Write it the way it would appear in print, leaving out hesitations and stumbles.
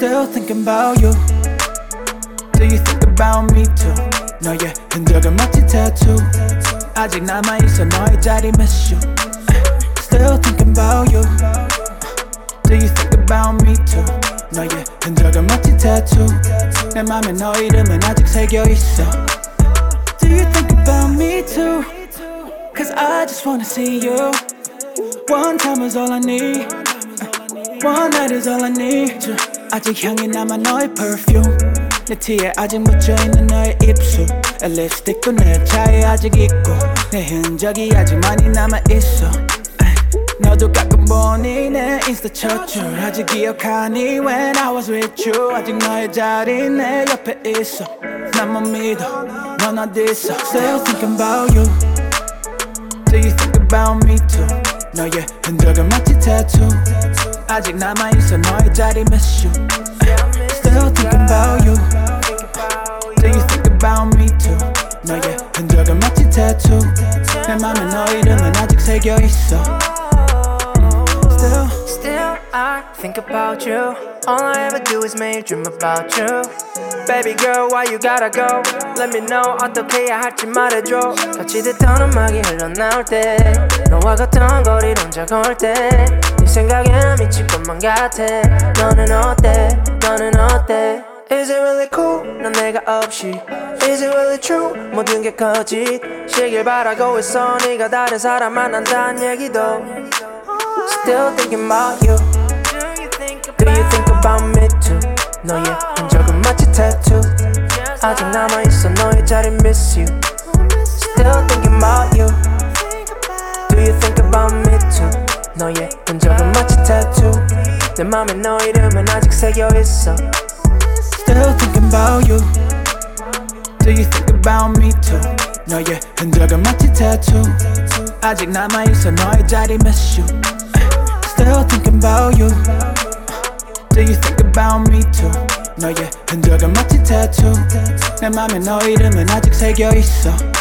Still thinking about you. Do you think about me too? 너의 흔적은 마치 tattoo. 아직 남아있어 너의 자리 miss you. Still thinking about you. Do you think about me too? 너의 흔적은 마치 tattoo. 내 맘에 너 이름은 아직 새겨있어. Do you think about me too? Cause I just wanna see you. One time is all I need. One night is all I need. 아직 향이 남아 너의 perfume. 내 티에 아직 묻혀있는 너의 입술. 립스틱도 내 차에 아직 있고 내 흔적이 아직 많이 남아있어. 너도 가끔 보니 내 인스타 첫 줄 아직 기억하니 when I was with you. 아직 너의 자리 내 옆에 있어. 난 못 믿어 넌 어딨어. Still thinking about you. Do you think about me too? 너의 흔적은 마치 tattoo. 아직 남아있어 너의 자리 miss you. Still thinking about you. Do you think about me too? 너의 흔적은 마치 tattoo. 내 맘에 너 이름은 아직 새겨있어. Still I think about you. All I ever do is 매일 dream about you. Baby girl, why you gotta go? Let me know 어떻게 해야 할지 말해줘. 같이 듣던 음악이 흘러나올 때 너와 걷던 거리를 혼자 걸 때 네 생각에 나 미칠 것만 같아. 너는 어때? 너는 어때? Is it really cool? 넌 내가 없이 Is it really true? 모든 게 거짓이길 바라고 있어. 네가 다른 사람 만난다는 얘기도 Still thinking about you. Do you think about me too? 너의 흔적은 마치 tattoo. 아직 남아있어 너의 자리 miss you. Still thinking about you. Do you think about me too? 너의 흔적은 마치 tattoo. 내 맘에 너 이름은 아직 새겨있어. Still thinking about you. Do you think about me too? 너의 흔적은 마치 tattoo. 아직 남아있어 너의 자리 miss you. Still thinking about you. Do you think about me too? 너의 흔적은 마치 tattoo. 내 맘에 너 이름은 아직 새겨있어.